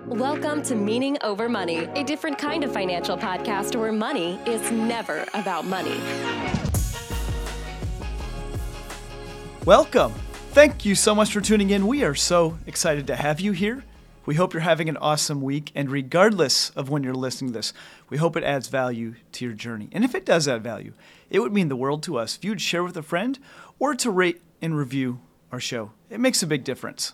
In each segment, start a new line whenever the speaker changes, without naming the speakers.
Welcome to Meaning Over Money, a different kind of financial podcast where money is never about money.
Welcome. Thank you so much for tuning in. We are so excited to have you here. We hope you're having an awesome week, and regardless of when you're listening to this, we hope it adds value to your journey. And if it does add value, it would mean the world to us if you'd share with a friend or to rate and review our show. It makes a big difference.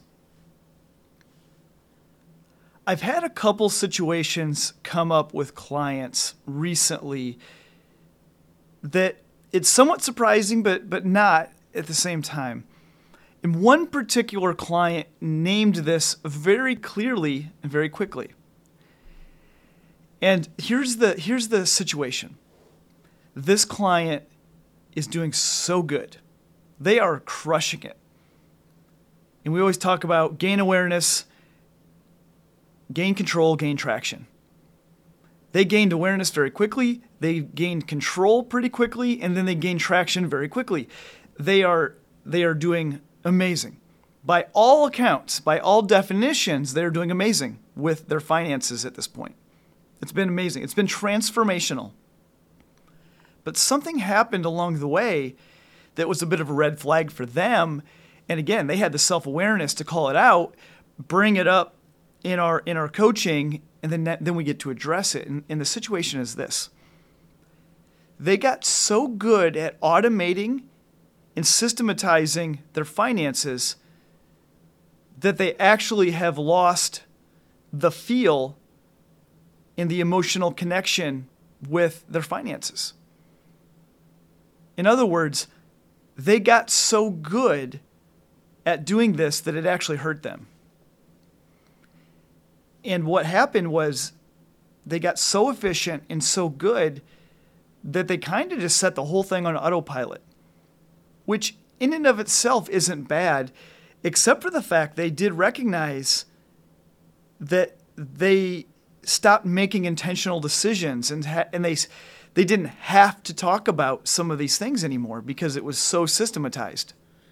I've had a couple situations come up with clients recently that it's somewhat surprising, but not at the same time. And one particular client named this very clearly and very quickly. And here's the situation. This client is doing so good. They are crushing it. And we always talk about gain awareness, gain control, gain traction. They gained awareness very quickly, they gained control pretty quickly, and then they gained traction very quickly. They are doing amazing. By all accounts, by all definitions, they're doing amazing with their finances at this point. It's been amazing. It's been transformational. But something happened along the way that was a bit of a red flag for them. And again, they had the self-awareness to call it out, bring it up in our coaching, and then we get to address it. And the situation is this. They got so good at automating and systematizing their finances that they actually have lost the feel and the emotional connection with their finances. In other words, they got so good at doing this that it actually hurt them. And what happened was they got so efficient and so good that they kind of just set the whole thing on autopilot, which in and of itself isn't bad, except for the fact they did recognize that they stopped making intentional decisions and they didn't have to talk about some of these things anymore because it was so systematized.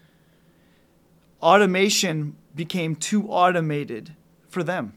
Automation became too automated for them.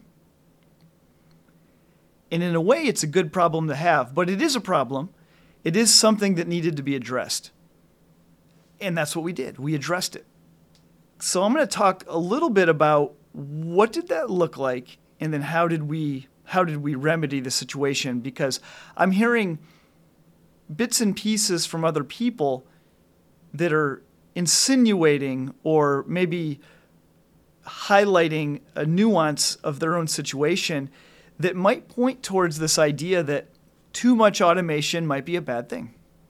And in a way, it's a good problem to have, but it is a problem. It is something that needed to be addressed. And that's what we did. We addressed it. So I'm going to talk a little bit about what did that look like, and then how did we remedy the situation? Because I'm hearing bits and pieces from other people that are insinuating or maybe highlighting a nuance of their own situation that might point towards this idea that too much automation might be a bad thing.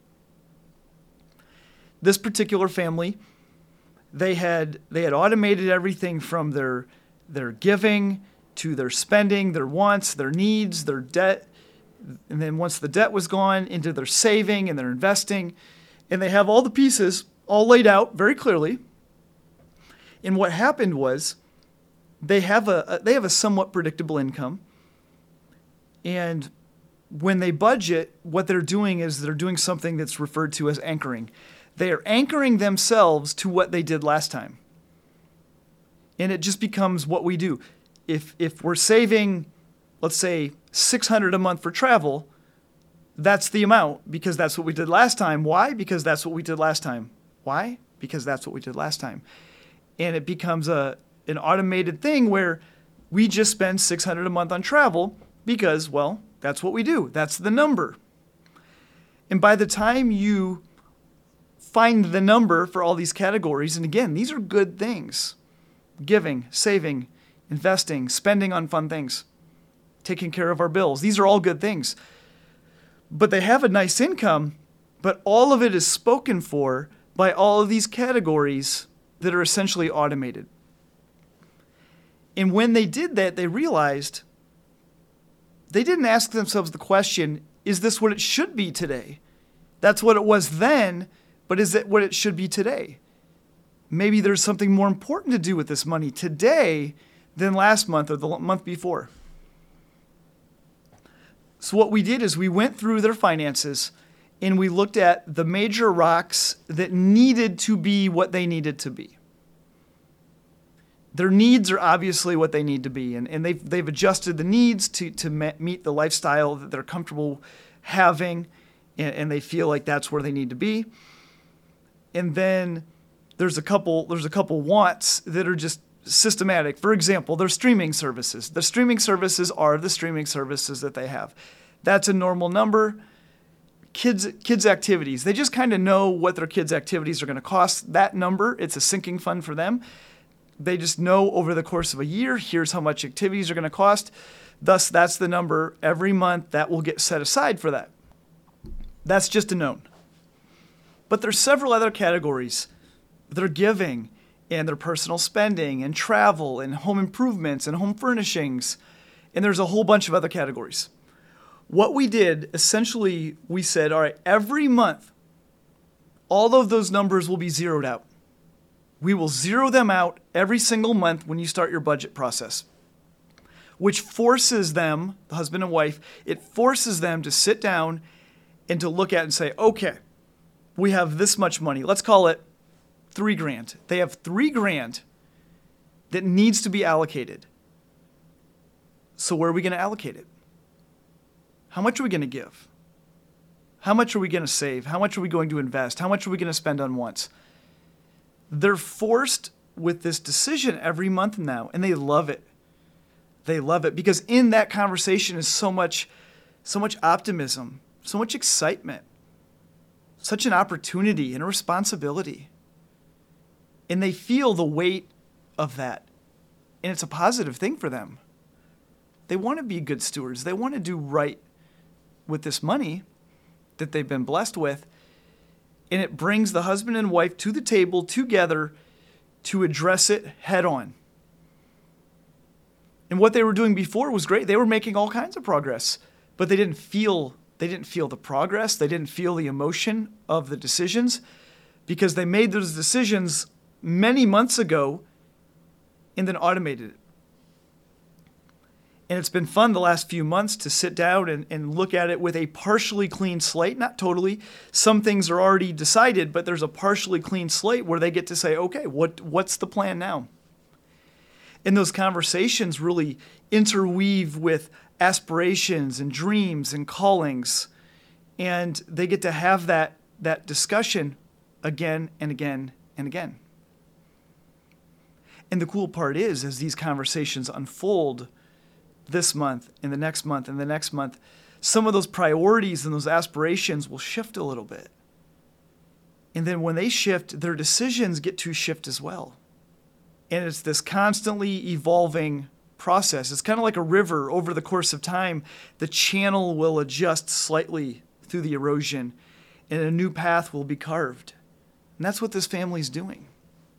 This particular family, they had automated everything from their giving to their spending, their wants, their needs, their debt, and then once the debt was gone, into their saving and their investing, and they have all the pieces all laid out very clearly. And what happened was they have a somewhat predictable income. And when they budget, what they're doing is they're doing something that's referred to as anchoring. They are anchoring themselves to what they did last time. And it just becomes what we do. If we're saving, let's say, $600 a month for travel, that's the amount because that's what we did last time. Why? Because that's what we did last time. Why? Because that's what we did last time. And it becomes an automated thing where we just spend $600 a month on travel because, well, that's what we do. That's the number. And by the time you find the number for all these categories, and again, these are good things. Giving, saving, investing, spending on fun things, taking care of our bills. These are all good things. But they have a nice income, but all of it is spoken for by all of these categories that are essentially automated. And when they did that, they realized they didn't ask themselves the question, is this what it should be today? That's what it was then, but is it what it should be today? Maybe there's something more important to do with this money today than last month or the month before. So what we did is we went through their finances and we looked at the major rocks that needed to be what they needed to be. Their needs are obviously what they need to be, and they've adjusted the needs to meet the lifestyle that they're comfortable having, and they feel like that's where they need to be. And then there's a couple wants that are just systematic. For example, their streaming services. The streaming services are the streaming services that they have. That's a normal number. Kids' activities. They just kind of know what their kids' activities are going to cost. That number, it's a sinking fund for them. They just know over the course of a year, here's how much activities are going to cost. Thus, that's the number every month that will get set aside for that. That's just a known. But there's several other categories. Their giving and their personal spending and travel and home improvements and home furnishings. And there's a whole bunch of other categories. What we did, essentially, we said, all right, every month, all of those numbers will be zeroed out. We will zero them out every single month when you start your budget process, which forces them, the husband and wife, it forces them to sit down and to look at and say, okay, we have this much money. Let's call it $3,000. They have $3,000 that needs to be allocated. So where are we going to allocate it? How much are we going to give? How much are we going to save? How much are we going to invest? How much are we going to spend on wants? They're forced with this decision every month now, and they love it. They love it because in that conversation is so much optimism, so much excitement, such an opportunity and a responsibility. And they feel the weight of that. And it's a positive thing for them. They want to be good stewards. They want to do right with this money that they've been blessed with. And it brings the husband and wife to the table together to address it head on. And what they were doing before was great. They were making all kinds of progress, but they didn't feel the progress. They didn't feel the emotion of the decisions because they made those decisions many months ago and then automated it. And it's been fun the last few months to sit down and look at it with a partially clean slate. Not totally. Some things are already decided, but there's a partially clean slate where they get to say, okay, what's the plan now? And those conversations really interweave with aspirations and dreams and callings. And they get to have that discussion again and again and again. And the cool part is, as these conversations unfold this month and the next month and the next month, some of those priorities and those aspirations will shift a little bit. And then when they shift, their decisions get to shift as well. And it's this constantly evolving process. It's kind of like a river. Over the course of time, the channel will adjust slightly through the erosion and a new path will be carved. And that's what this family's doing.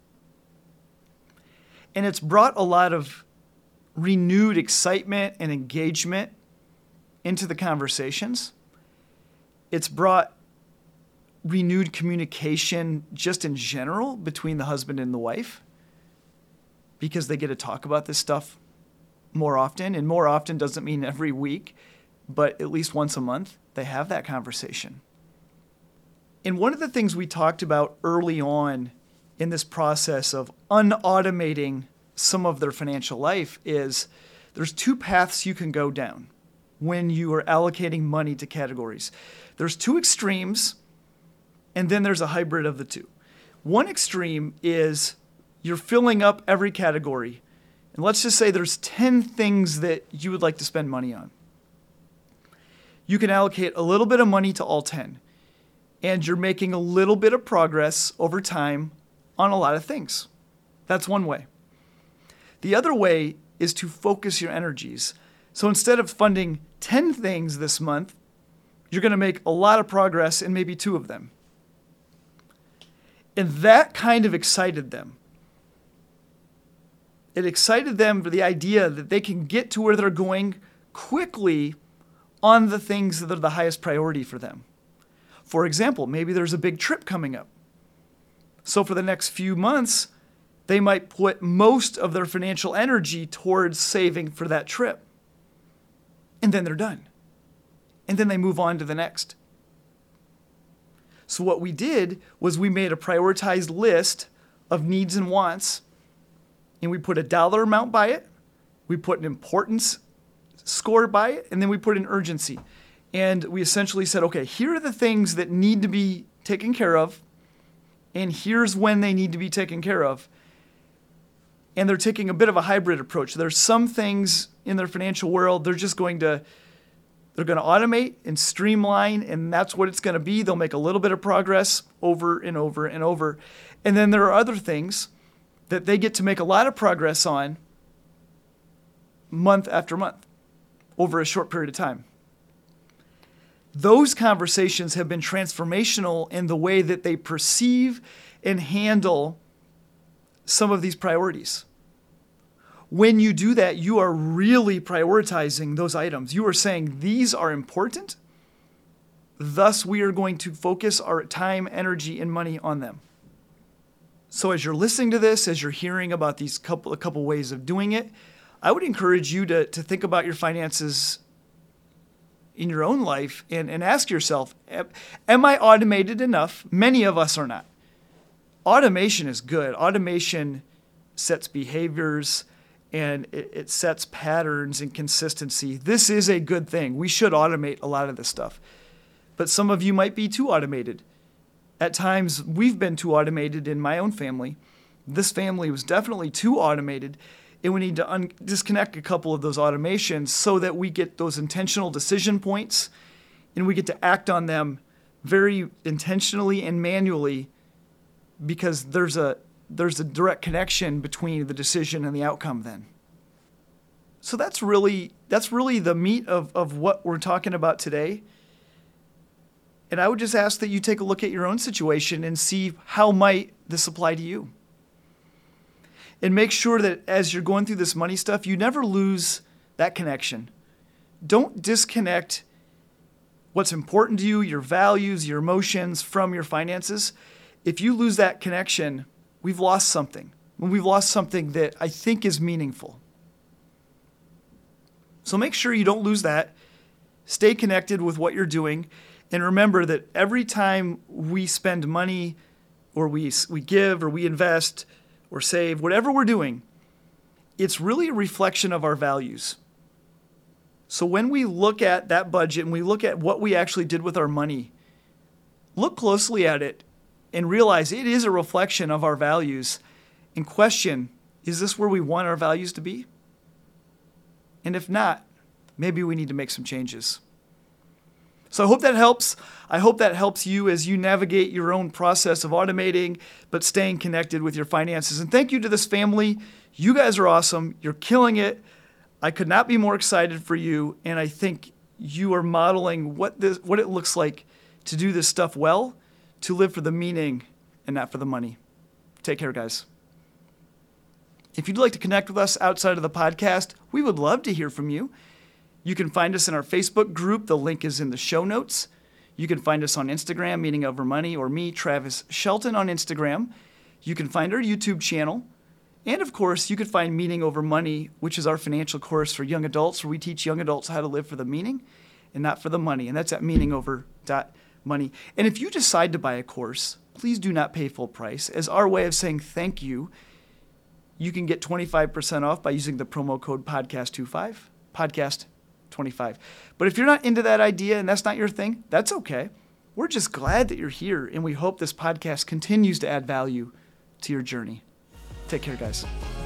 And it's brought a lot of renewed excitement and engagement into the conversations. It's brought renewed communication just in general between the husband and the wife because they get to talk about this stuff more often. And more often doesn't mean every week, but at least once a month they have that conversation. And one of the things we talked about early on in this process of unautomating some of their financial life is there's two paths you can go down when you are allocating money to categories. There's two extremes, and then there's a hybrid of the two. One extreme is you're filling up every category. And let's just say there's 10 things that you would like to spend money on. You can allocate a little bit of money to all 10. And you're making a little bit of progress over time on a lot of things. That's one way. The other way is to focus your energies. So instead of funding 10 things this month, you're going to make a lot of progress in maybe 2 of them. And that kind of excited them. It excited them for the idea that they can get to where they're going quickly on the things that are the highest priority for them. For example, maybe there's a big trip coming up. So for the next few months, they might put most of their financial energy towards saving for that trip. And then they're done. And then they move on to the next. So what we did was we made a prioritized list of needs and wants, and we put a dollar amount by it, we put an importance score by it, and then we put an urgency. And we essentially said, okay, here are the things that need to be taken care of, and here's when they need to be taken care of. And they're taking a bit of a hybrid approach. There's some things in their financial world they're going to automate and streamline, and that's what it's going to be. They'll make a little bit of progress over and over and over. And then there are other things that they get to make a lot of progress on month after month over a short period of time. Those conversations have been transformational in the way that they perceive and handle some of these priorities. When you do that, you are really prioritizing those items. You are saying these are important, thus we are going to focus our time, energy, and money on them. So as you're listening to this, as you're hearing about these couple ways of doing it, I would encourage you to think about your finances in your own life and ask yourself, am I automated enough? Many of us are not. Automation is good. Automation sets behaviors and it sets patterns and consistency. This is a good thing. We should automate a lot of this stuff. But some of you might be too automated. At times, we've been too automated in my own family. This family was definitely too automated. And we need to disconnect a couple of those automations so that we get those intentional decision points and we get to act on them very intentionally and manually, because there's a direct connection between the decision and the outcome then. So that's really the meat of what we're talking about today. And I would just ask that you take a look at your own situation and see how might this apply to you. And make sure that as you're going through this money stuff, you never lose that connection. Don't disconnect what's important to you, your values, your emotions from your finances. If you lose that connection, we've lost something. We've lost something that I think is meaningful. So make sure you don't lose that. Stay connected with what you're doing. And remember that every time we spend money or we give or we invest or save, whatever we're doing, it's really a reflection of our values. So when we look at that budget and we look at what we actually did with our money, look closely at it and realize it is a reflection of our values, and question, is this where we want our values to be? And if not, maybe we need to make some changes. So I hope that helps. I hope that helps you as you navigate your own process of automating, but staying connected with your finances. And thank you to this family. You guys are awesome. You're killing it. I could not be more excited for you. And I think you are modeling what it looks like to do this stuff well, to live for the meaning and not for the money. Take care, guys. If you'd like to connect with us outside of the podcast, we would love to hear from you. You can find us in our Facebook group. The link is in the show notes. You can find us on Instagram, Meaning Over Money, or me, Travis Shelton, on Instagram. You can find our YouTube channel. And of course, you can find Meaning Over Money, which is our financial course for young adults, where we teach young adults how to live for the meaning and not for the money. And that's at meaningover.money. And if you decide to buy a course, please do not pay full price. As our way of saying thank you, you can get 25% off by using the promo code podcast25, podcast25. But if you're not into that idea and that's not your thing, that's okay. We're just glad that you're here, and we hope this podcast continues to add value to your journey. Take care, guys.